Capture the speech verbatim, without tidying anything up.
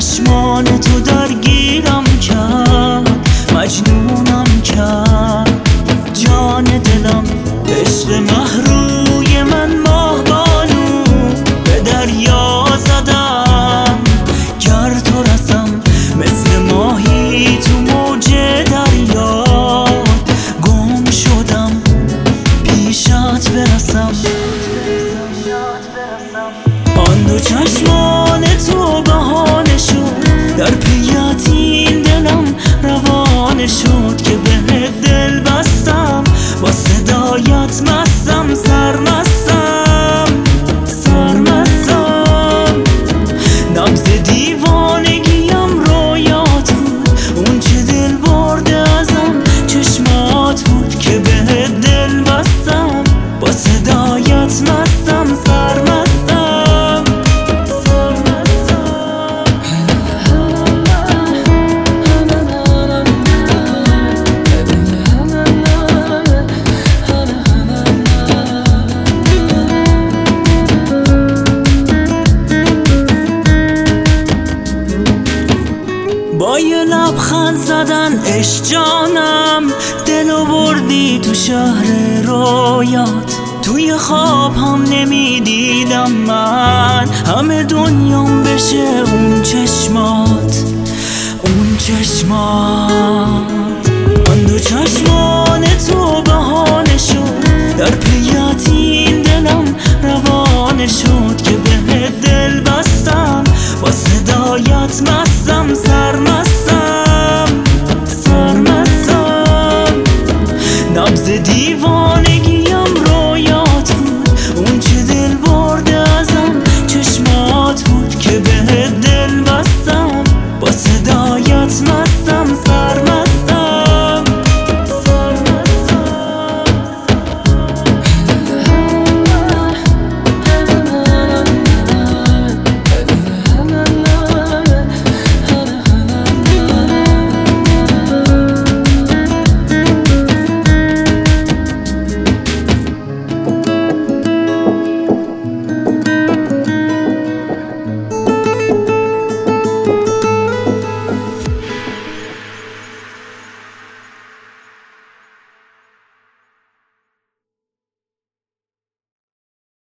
چشمان تو درگیرم کرد، مجنونم کرد. جان دلم عشق محروی من ماه بانو به دریا زدم. گر تو رسم مثل ماهی تو موج دریا، گم شدم پیشت برسم. آن دو چشمان تو بهانه شد، در پیت این دلم روانه شد که به دل بستم. با صدایت مستم، سرمستم سرمستم. نبض دیوانگیم رویات بود، اون چه دل برده ازم چشمات بود که به دل بستم. با صدایت مستم، سرمستم. با یه لبخند زدن عشق جانم، دلو بردی تو شهر رویات. توی خواب هم نمیدیدم من همه دنیام بشه اون چشمات، اون چشمات. آن دو چشمان تو بهانه شد، در پیت این دلم روانه شد